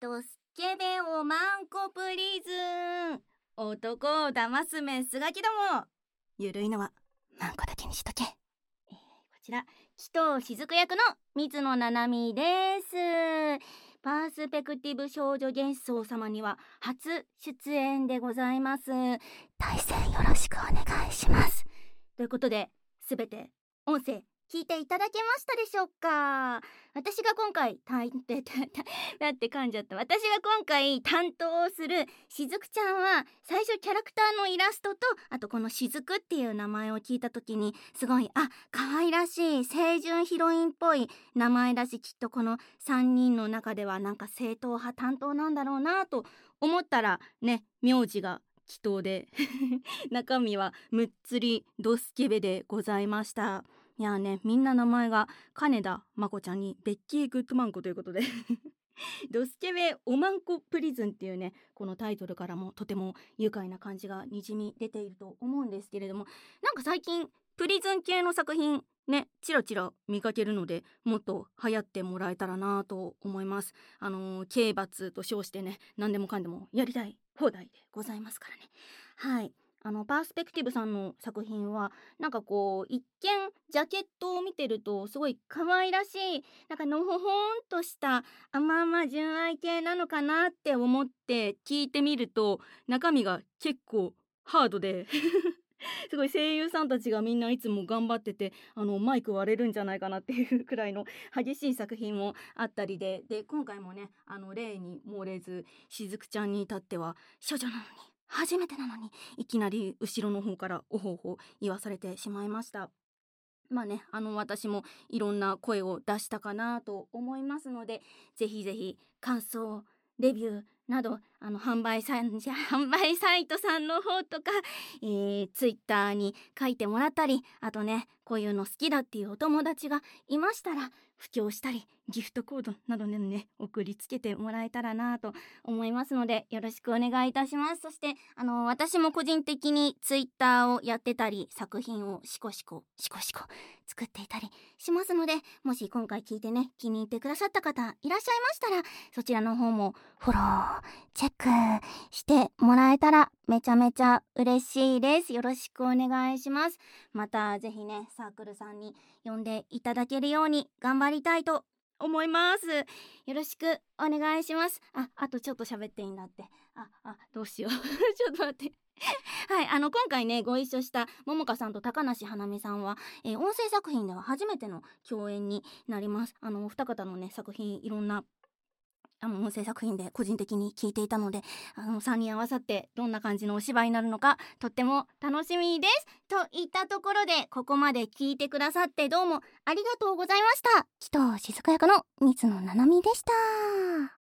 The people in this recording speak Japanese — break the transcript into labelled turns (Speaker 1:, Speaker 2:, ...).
Speaker 1: ドスケベオマンコプリズン、男を騙すメスガキども、ゆるいのはマンコだけにしとけ。こちら紀藤雫役の水野七海です。パースペクティブ少女幻想様には初出演でございます。対戦よろしくお願いします。ということで、すべて音声聞いていただけましたでしょうか。私が今回だって噛んじゃった。私が今回担当するしずくちゃんは、最初キャラクターのイラストと、あとこのしずくっていう名前を聞いた時に、すごい可愛らしい清純ヒロインっぽい名前だし、きっとこの3人の中ではなんか正統派担当なんだろうなと思ったらね、名字が祈祷で中身はむっつりドスケベでございました。いやね、みんな名前が金田まこちゃんにベッキーグッドマンコということでドスケベおまんこプリズンっていうね、このタイトルからもとても愉快な感じがにじみ出ていると思うんですけれども、なんか最近プリズン系の作品ね、チラチラ見かけるので、もっと流行ってもらえたらなと思います。刑罰と称してね、何でもかんでもやりたい放題でございますからね。はい、パースペクティブさんの作品はなんかこう、一見ジャケットを見てるとすごい可愛らしい、なんかのほほんとした甘々純愛系なのかなって思って聞いてみると、中身が結構ハードですごい声優さんたちがみんないつも頑張ってて、マイク割れるんじゃないかなっていうくらいの激しい作品もあったりで、今回もね、例に漏れずしずくちゃんに至っては処女なのに、初めてなのに、いきなり後ろの方からおほほ言わされてしまいました。まあね、私もいろんな声を出したかなと思いますので、ぜひぜひ感想レビューなど、販売サイトさんの方とか、ツイッターに書いてもらったり、あとね、こういうの好きだっていうお友達がいましたら布教したり、ギフトコードなどでね、送りつけてもらえたらなと思いますので、よろしくお願いいたします。そして私も個人的にツイッターをやってたり、作品をシコシコ作っていたりしますので、もし今回聞いてね、気に入ってくださった方いらっしゃいましたら、そちらの方もフォローチェックしてもらえたらめちゃめちゃ嬉しいです。よろしくお願いします。またぜひね、サークルさんに呼んでいただけるように頑張りたいと思います。よろしくお願いします。あとちょっと喋っていいんだって。どうしようちょっと待ってはい、今回ね、ご一緒した桃香さんと高梨花美さんは、音声作品では初めての共演になります。お二方のね、作品、いろんな音声作品で個人的に聞いていたので、3人合わさってどんな感じのお芝居になるのかとっても楽しみです。といったところで、ここまで聞いてくださってどうもありがとうございました。紀藤雫役の水野七海でした。